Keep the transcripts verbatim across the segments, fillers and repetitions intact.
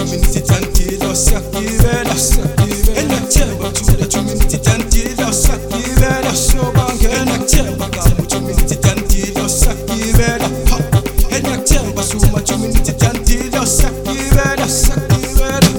minutes tantilo sakivela enathemba thula two minutes tantilo sakivela enathemba kamu two minutes tantilo sakivela enathemba suma two minutes tantilo sakivela sakivela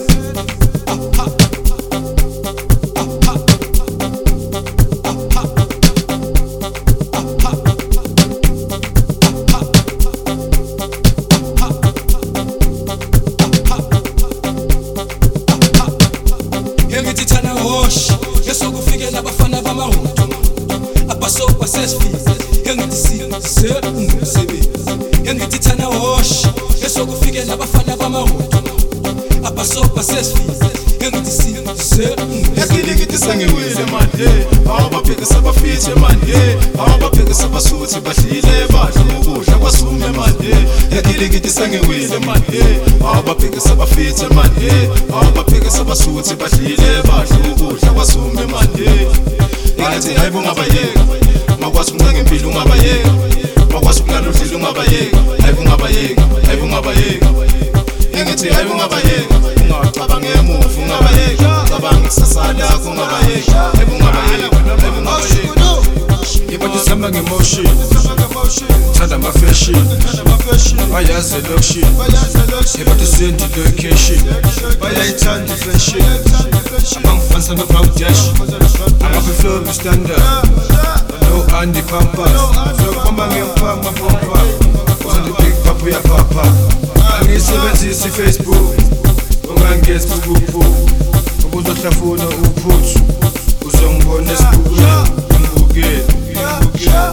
Ngithithana hosh yesokufike labafana bamahudo abasopa sesifika ngithisi umsebenzi ngithithana hosh yesokufike labafana bamahudo abasopa sesifika ngithisi yakilingitisa ngiwile manje awababheke sabafithe manje awababheke sabasuthi badlile badla ukudla kwasume manje yakilingitisa ngiwile manje awababheke sabafithe manje awababheke sabasuthi badlile badla ukudla kwasume manje ngathi hayi bungabayeka makwazi uncenge impilo ungabayeka makwazi ukulala udlile ungabayeka hayi bungabayeka hayi bungabayeka ngithi hayi bungabayeka ungacabanga emuva ungabayeka cabanga ikusasa lakho ungabayeka hayi bungabayeka hayi bungabayeka Ngibadisamba ngemotion Thanda ama-fashion Bayazi location Ngibadisenda i-location Bayayithanda i-fashion Abangifanisa no-Bangladesh Angaphi-flow standard No Andy Pampas Lokubamba ngempama pompa Uzonde big papa uyapapa Angisebenzisi i-Facebook Ungangezi bukupu Ubuzohlafuna uphuthu Uzongibona esibukweni Ngibukele Ngibukele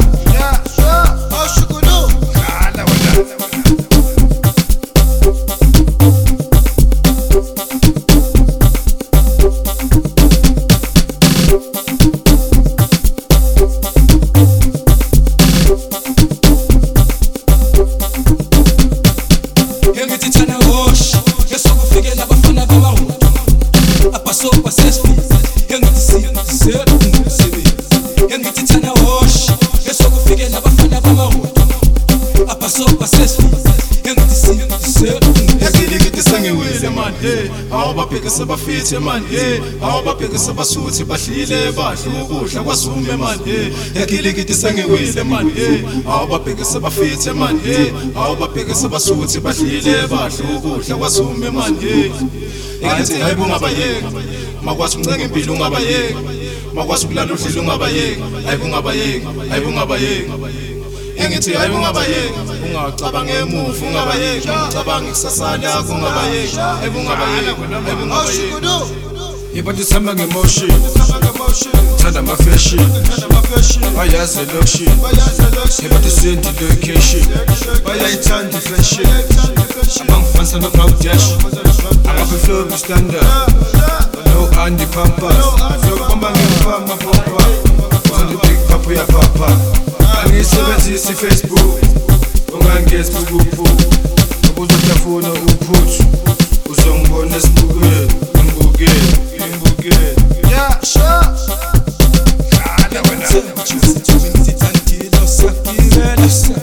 ngithithana hosh yesokufike labafana bamahudo abasopa sesifika ngithisi umsebenzi ngithithana hosh yesokufike labafana bamahudo abasopa sesifika ngithisi yakilingitisa ngiwile manje awababheke sabafithe manje awababheke sabasuthi badlile badla ukudla kwasume manje yakilingitisa ngiwile manje awababheke sabafithe manje awababheke sabasuthi badlile badla ukudla kwasume manje ngathi hayi bungabayeka makwazi uncenge impilo ungabayeka makwazi ukulala udlile ungabayeka hayi bungabayeka hayi bungabayeka ngithi hayi bungabayeka ungacabanga emuva ungabayeka cabanga ikusasa lakho ungabayeka hayi bungabayeka hayi bungabayeka Ngibadisamba ngemotion Thanda ama-fashion Bayazi location Ngibadisenda i-location Bayayithanda i-fashion Abangifanisa no-Bangladesh Angaphi-flow standard No Andy Pampas Lokubamba ngempama pompa Uzonde big papa uyapapa Angisebenzisi i-Facebook Ungangezi bukupu Ubuzohlafuna uphuthu Uzongibona esibukweni Ngibukele Ngibukele yeah sure two minutes tantilo sakivela